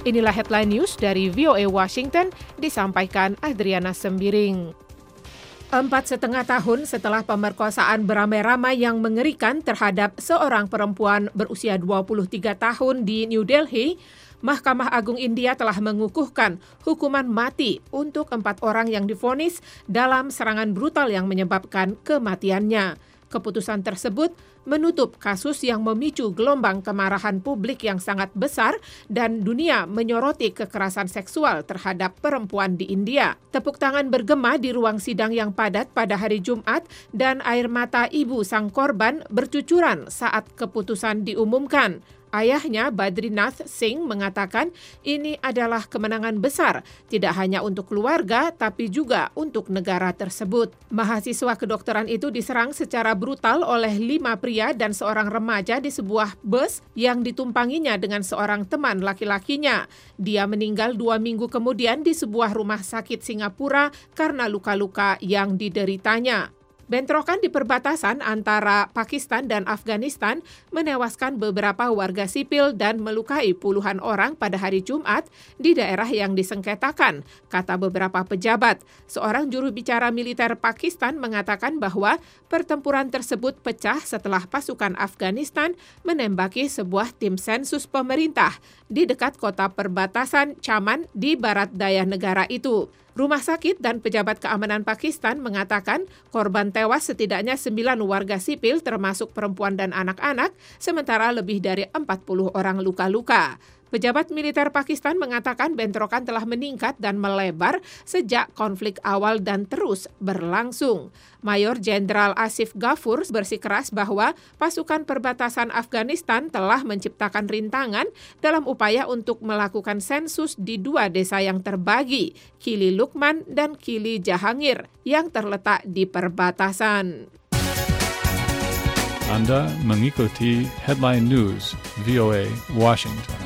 Inilah headline news dari VOA Washington, disampaikan Adriana Sembiring. 4,5 tahun setelah pemerkosaan beramai-ramai yang mengerikan terhadap seorang perempuan berusia 23 tahun di New Delhi, Mahkamah Agung India telah mengukuhkan hukuman mati untuk 4 orang yang divonis dalam serangan brutal yang menyebabkan kematiannya. Keputusan tersebut menutup kasus yang memicu gelombang kemarahan publik yang sangat besar dan dunia menyoroti kekerasan seksual terhadap perempuan di India. Tepuk tangan bergema di ruang sidang yang padat pada hari Jumat dan air mata ibu sang korban bercucuran saat keputusan diumumkan. Ayahnya, Badrinath Singh, mengatakan ini adalah kemenangan besar, tidak hanya untuk keluarga, tapi juga untuk negara tersebut. Mahasiswa kedokteran itu diserang secara brutal oleh 5 pria dan seorang remaja di sebuah bus yang ditumpanginya dengan seorang teman laki-lakinya. Dia meninggal 2 minggu kemudian di sebuah rumah sakit Singapura karena luka-luka yang dideritanya. Bentrokan di perbatasan antara Pakistan dan Afghanistan menewaskan beberapa warga sipil dan melukai puluhan orang pada hari Jumat di daerah yang disengketakan, kata beberapa pejabat. Seorang juru bicara militer Pakistan mengatakan bahwa pertempuran tersebut pecah setelah pasukan Afghanistan menembaki sebuah tim sensus pemerintah di dekat kota perbatasan Chaman di barat daya negara itu. Rumah sakit dan pejabat keamanan Pakistan mengatakan korban tewas setidaknya 9 warga sipil termasuk perempuan dan anak-anak, sementara lebih dari 40 orang luka-luka. Pejabat militer Pakistan mengatakan bentrokan telah meningkat dan melebar sejak konflik awal dan terus berlangsung. Mayor Jenderal Asif Ghafur bersikeras bahwa pasukan perbatasan Afghanistan telah menciptakan rintangan dalam upaya untuk melakukan sensus di 2 desa yang terbagi, Kili Lukman dan Kili Jahangir, yang terletak di perbatasan. Anda mengikuti Headline News VOA Washington.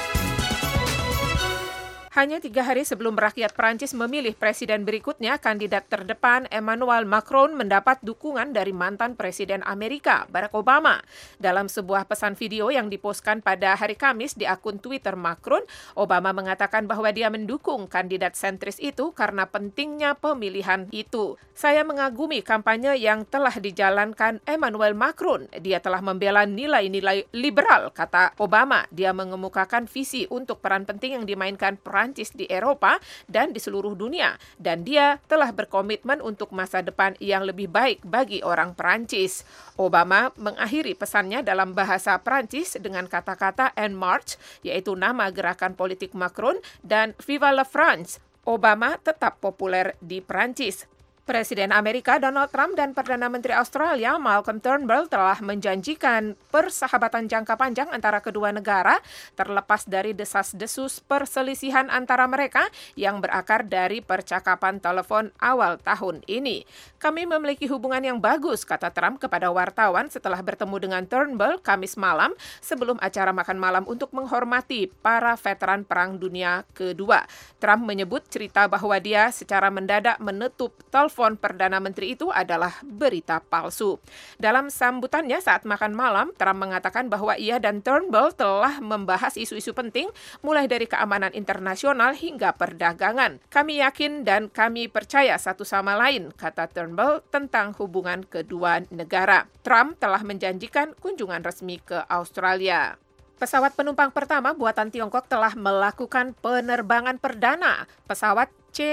Hanya 3 hari sebelum rakyat Prancis memilih presiden berikutnya, kandidat terdepan Emmanuel Macron mendapat dukungan dari mantan Presiden Amerika, Barack Obama. Dalam sebuah pesan video yang dipostkan pada hari Kamis di akun Twitter Macron, Obama mengatakan bahwa dia mendukung kandidat sentris itu karena pentingnya pemilihan itu. Saya mengagumi kampanye yang telah dijalankan Emmanuel Macron. Dia telah membela nilai-nilai liberal, kata Obama. Dia mengemukakan visi untuk peran penting yang dimainkan Prancis di Eropa dan di seluruh dunia, dan dia telah berkomitmen untuk masa depan yang lebih baik bagi orang Prancis. Obama mengakhiri pesannya dalam bahasa Prancis dengan kata-kata En Marche, yaitu nama gerakan politik Macron, dan Viva la France. Obama tetap populer di Prancis. Presiden Amerika Donald Trump dan Perdana Menteri Australia Malcolm Turnbull telah menjanjikan persahabatan jangka panjang antara kedua negara terlepas dari desas-desus perselisihan antara mereka yang berakar dari percakapan telepon awal tahun ini. Kami memiliki hubungan yang bagus, kata Trump kepada wartawan setelah bertemu dengan Turnbull Kamis malam sebelum acara makan malam untuk menghormati para veteran Perang Dunia Kedua. Trump menyebut cerita bahwa dia secara mendadak menutup telepon Perdana Menteri itu adalah berita palsu. Dalam sambutannya saat makan malam, Trump mengatakan bahwa ia dan Turnbull telah membahas isu-isu penting, mulai dari keamanan internasional hingga perdagangan. Kami yakin dan kami percaya satu sama lain, kata Turnbull tentang hubungan kedua negara. Trump telah menjanjikan kunjungan resmi ke Australia. Pesawat penumpang pertama buatan Tiongkok telah melakukan penerbangan perdana. Pesawat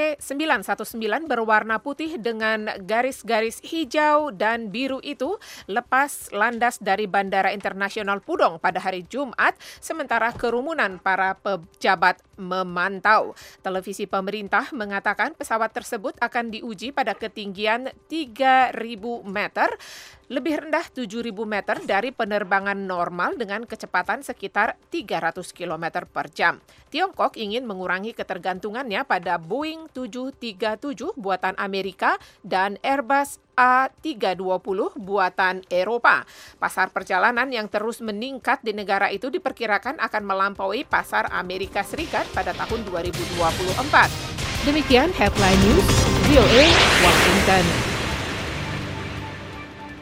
C919 berwarna putih dengan garis-garis hijau dan biru itu lepas landas dari Bandara Internasional Pudong pada hari Jumat, sementara kerumunan para pejabat memantau. Televisi pemerintah mengatakan pesawat tersebut akan diuji pada ketinggian 3.000 meter, lebih rendah 7.000 meter dari penerbangan normal dengan kecepatan sekitar 300 km per jam. Tiongkok ingin mengurangi ketergantungannya pada Boeing 737 buatan Amerika dan Airbus A320 buatan Eropa. Pasar perjalanan yang terus meningkat di negara itu diperkirakan akan melampaui pasar Amerika Serikat pada tahun 2024. Demikian Headline News VOA Washington.